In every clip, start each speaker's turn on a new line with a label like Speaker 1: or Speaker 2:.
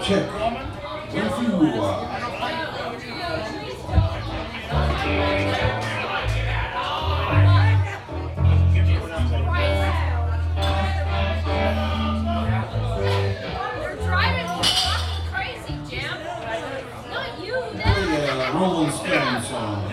Speaker 1: check. 1, 2. Rolling Stones song.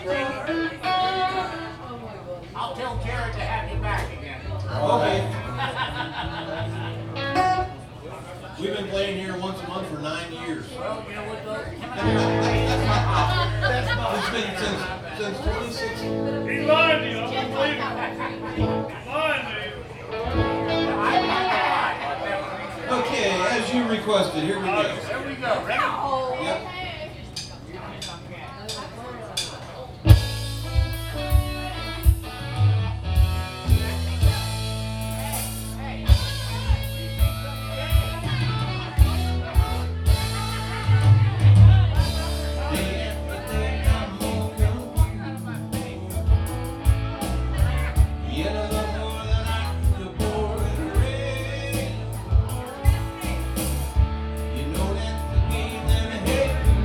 Speaker 2: I'll tell Jared to have you back again.
Speaker 3: Okay. We've been playing here once a month for 9 years.
Speaker 2: Well, you know what, though?
Speaker 3: It's been since 2016.
Speaker 4: He's lying to you. I wouldn't believe it. Lying to you.
Speaker 3: Okay, as you requested, here we go.
Speaker 2: There we go. Ready?
Speaker 3: Yep. You know that's the game that I hate.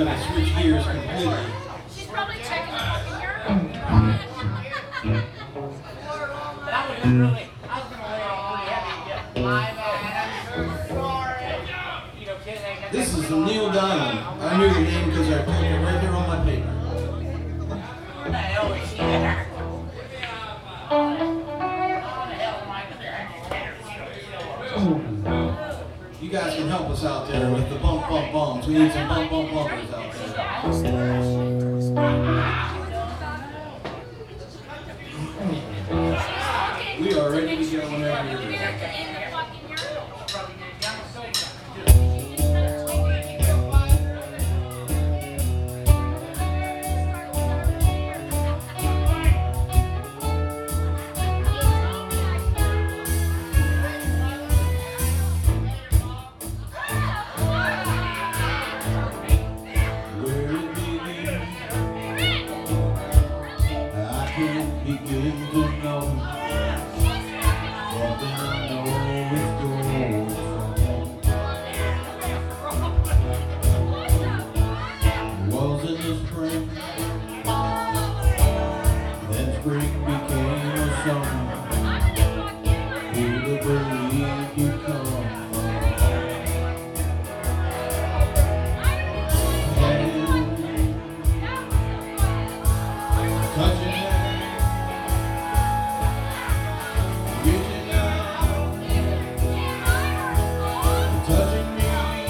Speaker 3: gonna switch gears completely.
Speaker 5: She's probably checking the fucking urinal.
Speaker 2: That was really, I was gonna lay on pretty heavy. Yeah. My bad, I'm so sorry. You know, kids ain't got
Speaker 3: This is the Neil Diamond. I knew the name because I put it right there on my paper.
Speaker 2: What the hell is she there? How the hell am I gonna
Speaker 3: You guys can help us out there with the bump bump bums. We need some bump bump bumpers out there. We are ready to go whenever you're ready.
Speaker 5: In the fucking urinal.
Speaker 3: Where it begins, I can't begin to know. Something I know is going wrong. Was in the spring, then spring became a summer. Who would believe you'd come? Touching reaching out, touching me,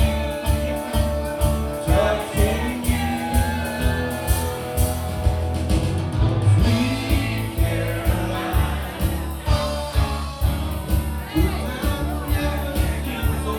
Speaker 3: touching you. Sweet Caroline, good time never seems so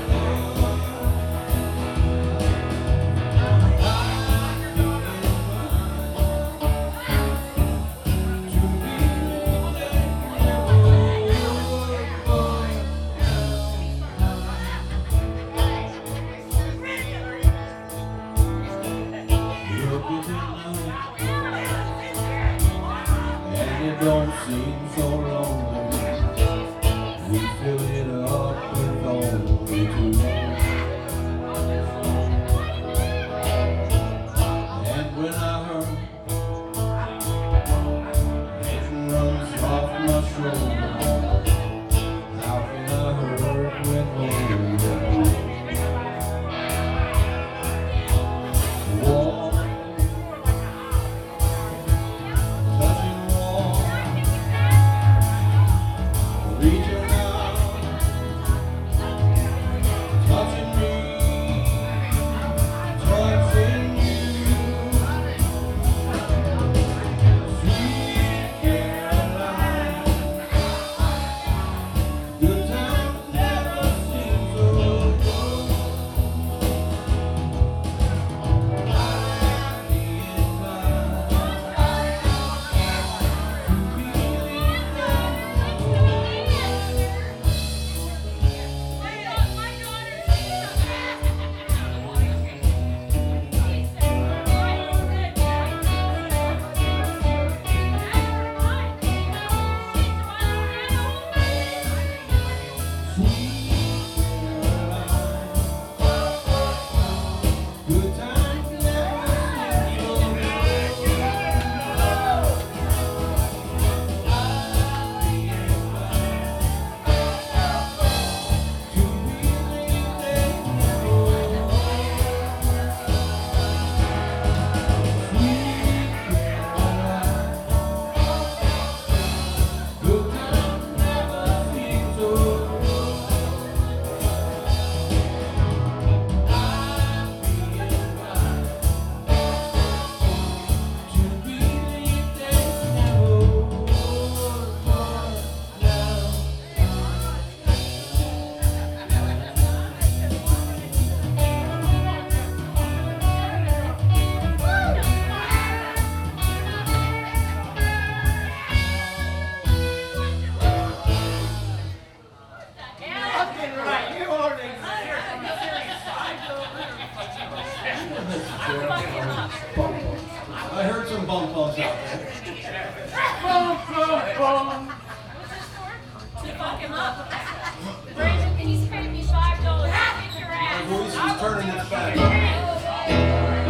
Speaker 3: and it don't seem so lonely. We fill it up with only two. And when I hurt, it runs off my shoulder. How can I hurt when holding you? Warm, touching warm, reaching out, touching me, touching you. Sweet Caroline, good times never seem so good. Good times never seem so good times never seem so I heard some bump bumps out there.
Speaker 5: To fuck him up. Brandon, can you spare me $5? Kick your
Speaker 3: My
Speaker 5: ass.
Speaker 3: voice is turning its back.
Speaker 5: Yeah.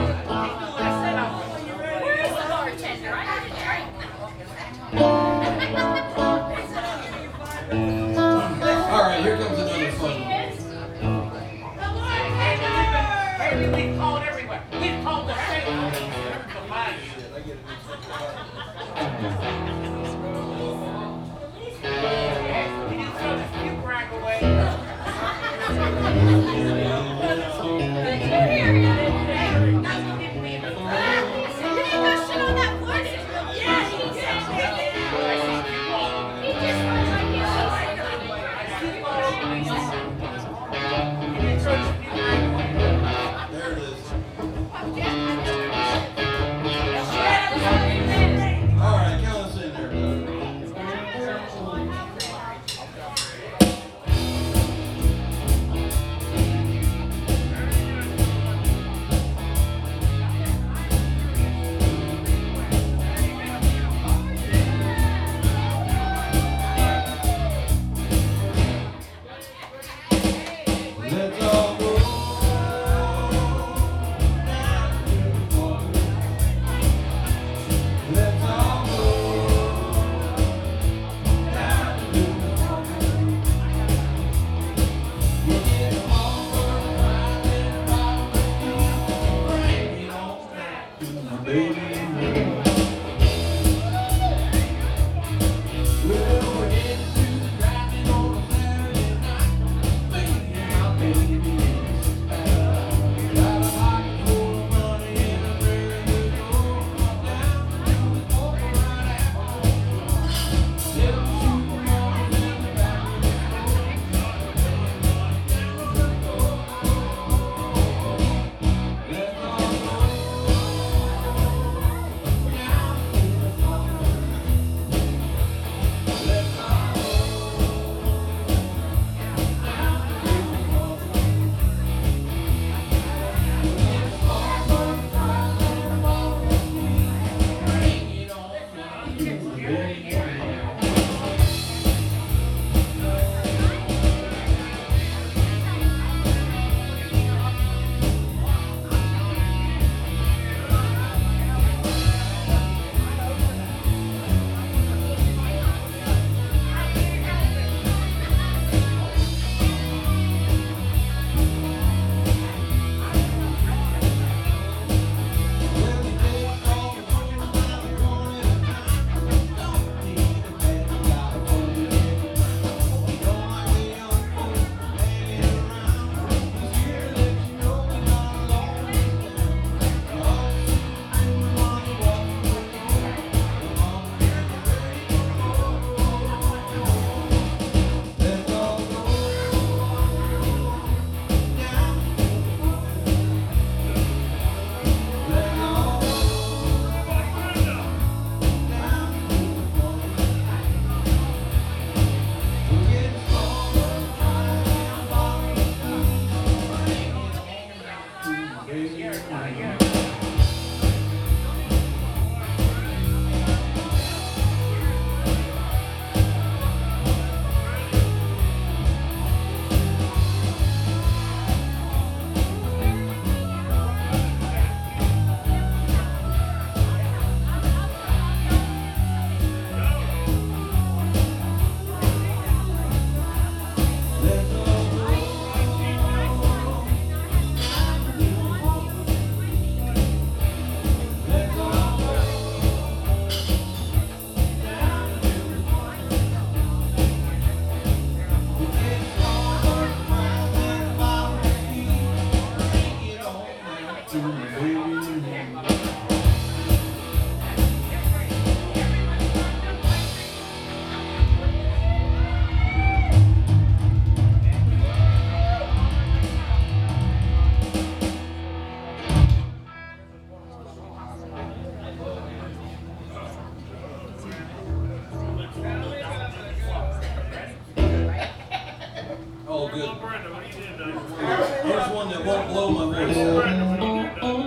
Speaker 3: Oh, good.
Speaker 4: Oh, Brenda, what are you doing down there?
Speaker 3: Here's one that won't blow my voice out.
Speaker 4: Brenda, what are you doing down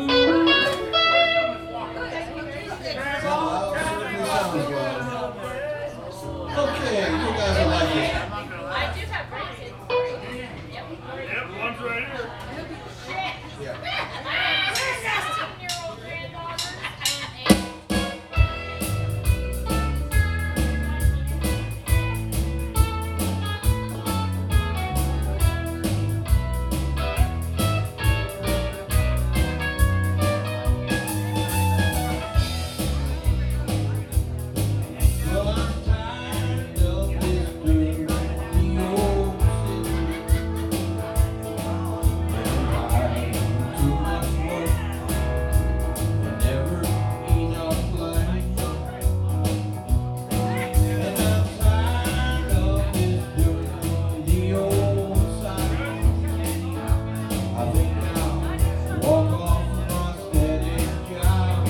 Speaker 3: Okay, you guys are like this.
Speaker 5: I do have grandkids. Yep.
Speaker 4: there? Yep, one's right here.
Speaker 3: Yeah.
Speaker 5: I have 16-year-old granddaughters and
Speaker 3: Well, I'm tired of this dirty old city. Too much work and never enough play. And I'm tired of this dirty old side. I think I'll walk off my steady job.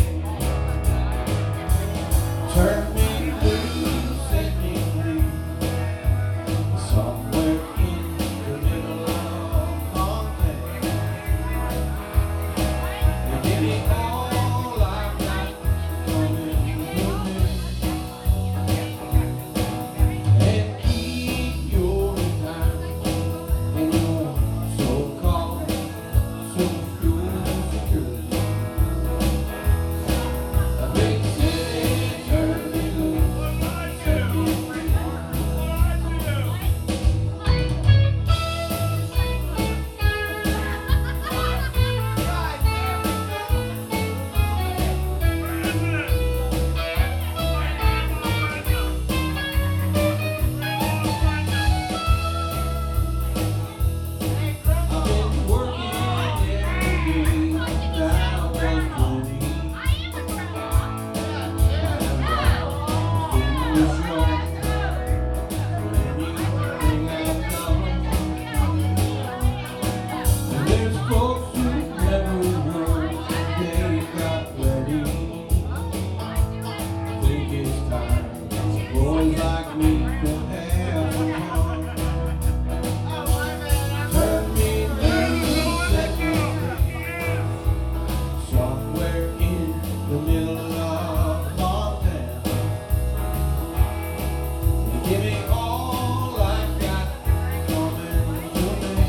Speaker 3: Turn me loose, set me free, somewhere in the middle of Montana. And give me all I've got coming to me, and keep your time in your so-called social security. A big city turn me loose, set me free. I've been working every day that I was 20. There's folks who never work, they got plenty. Think it's time boys like me could have some fun. Turn me loose, set me free, somewhere in the middle of Montana. Give me all I've got coming to me,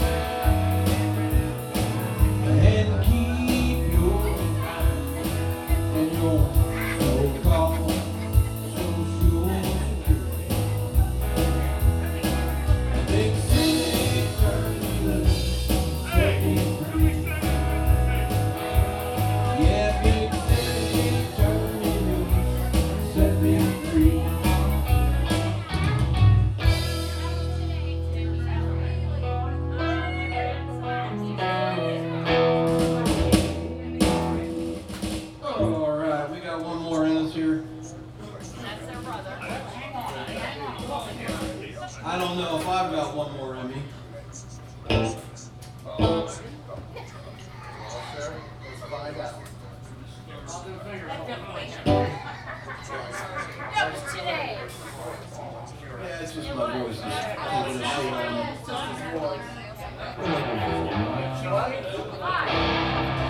Speaker 3: and keep your time and your so-called social security. A big city turn me loose, set me free. Yeah, big city turn me loose, set me free. All right, we got one more in us here.
Speaker 5: that's their brother.
Speaker 3: I don't know if I've got one more in me.
Speaker 5: No, today.
Speaker 3: Yeah, it's just my voice is taking a shit on me.
Speaker 5: Why?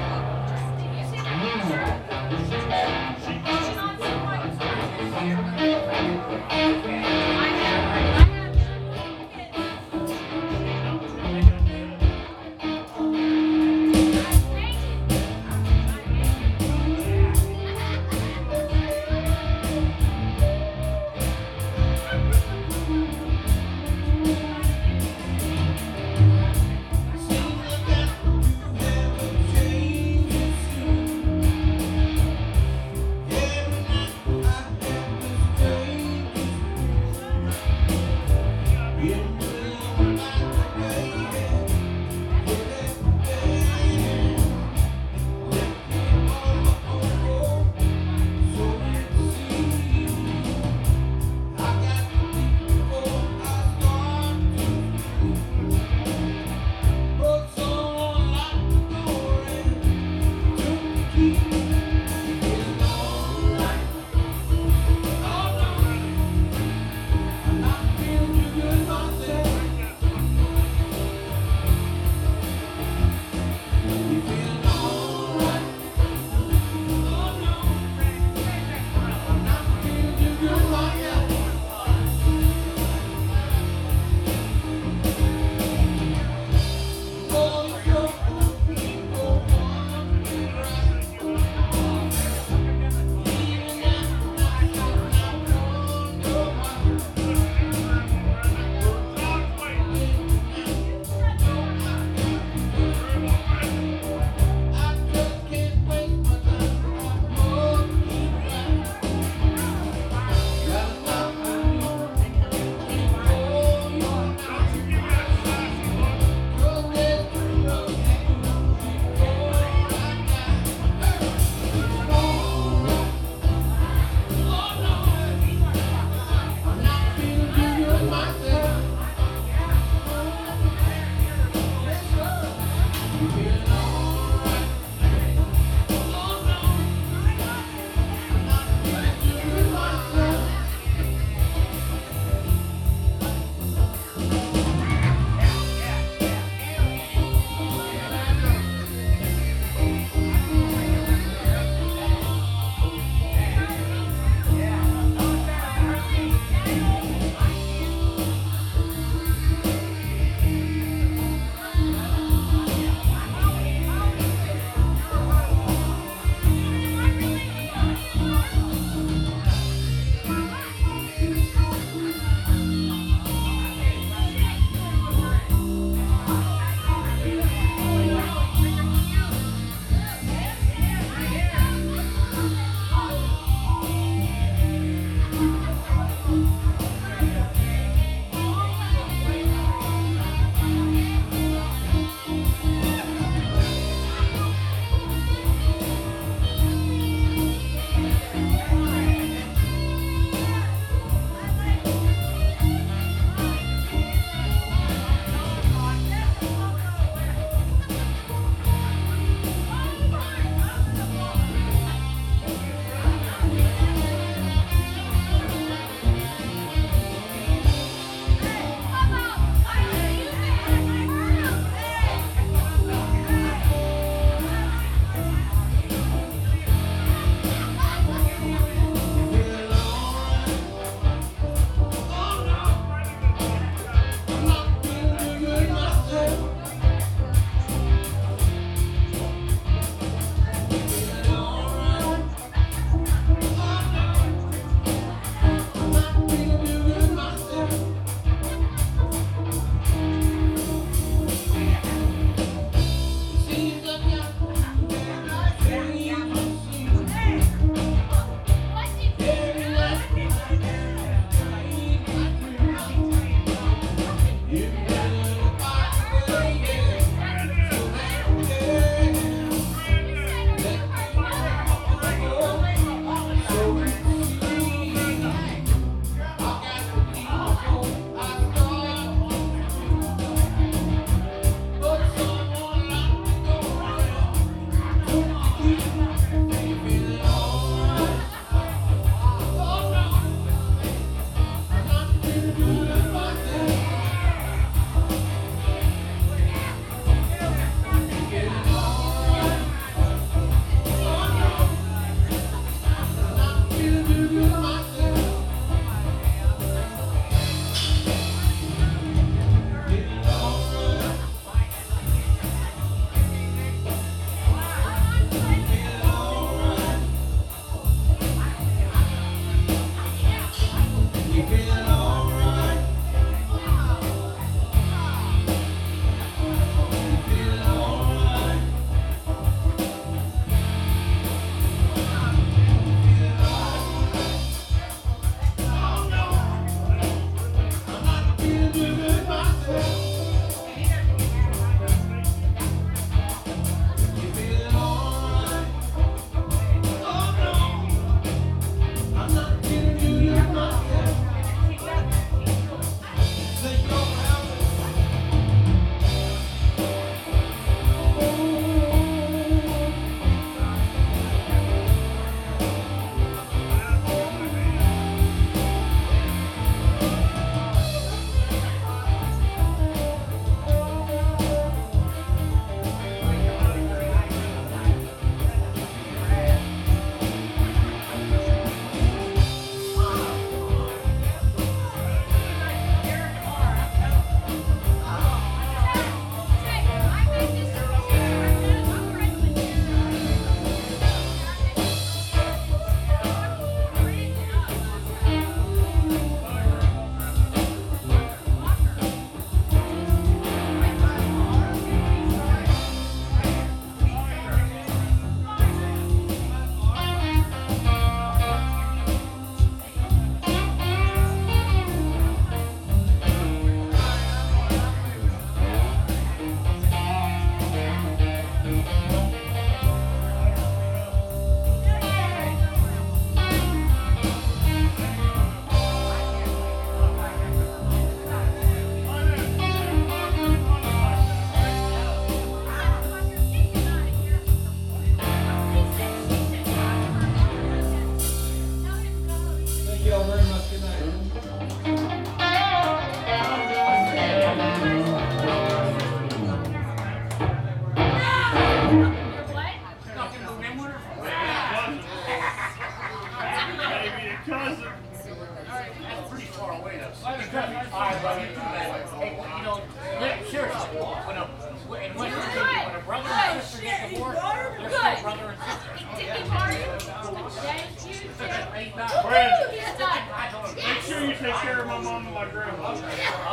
Speaker 4: Brandon,
Speaker 5: He's done.
Speaker 4: make sure you take care of my mom and my grandma.
Speaker 2: Oh.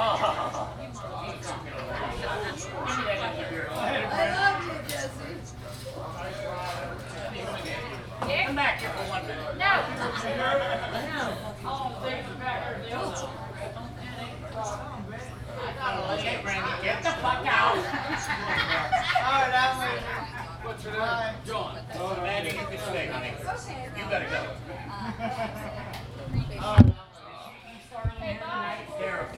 Speaker 2: Come back here for 1 minute.
Speaker 5: No.
Speaker 2: I gotta let you, Brandy. Get the fuck out.
Speaker 3: Alright, I'm waiting.
Speaker 2: What's your name? John. Brandy, you can stay, honey. You gotta go.